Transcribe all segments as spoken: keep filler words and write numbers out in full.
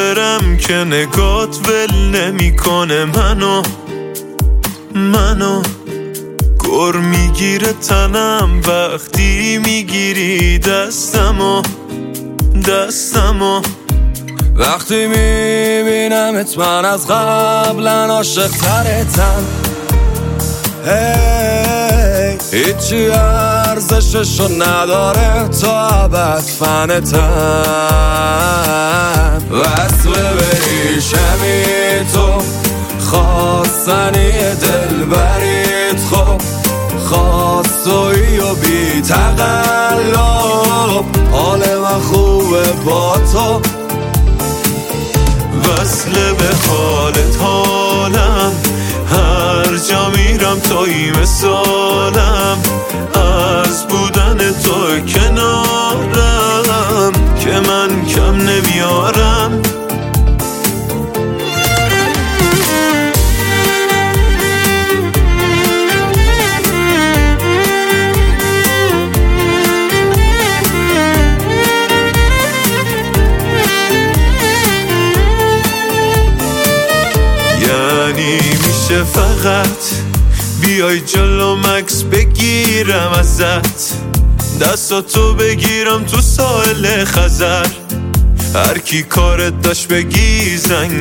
برم که نگات ول نمی کنه منو منو گر میگیره تنم وقتی میگیری دستمو دستمو وقتی میبینمت من از قبلا عاشق ترتم hey. هیچی ارزششو نداره تا ابد فنتم وصل بریشمی تو خواستنی دل برید خب خواستوی و بی تقلب حال من خوبه با تو وصل به حالت حالم هر جا میرم توی مثالم از بودن تو کنارم که من کم نمیارم میشه فقط بیای جلو مکس بگیرم ازت دستاتو بگیرم تو ساحل خزر هر کی کارت داشت بگی زنگ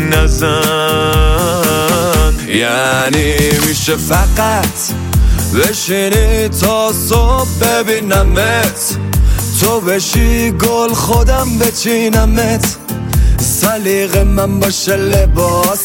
نزن یعنی میشه فقط بشینی تا صبح ببینمت تو بشی گل خودم بچینمت سلیق من باشه لباس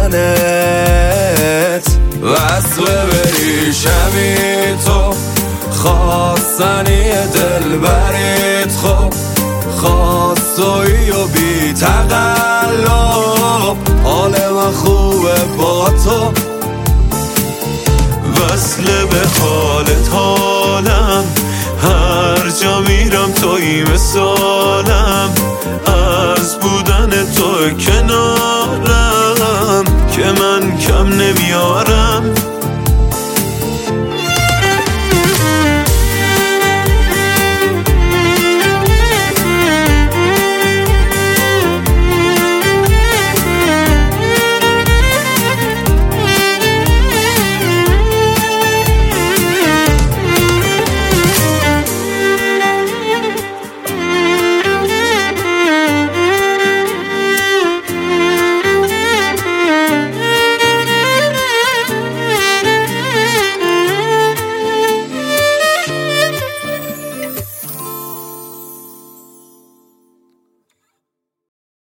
تنت وصل بریشمی تو خواستنی دل برید خب خواستوی و بی تقلب حال من خوبه با تو وصل به حالت حالم هر جا میرم توی مثالم از بودن تو کنار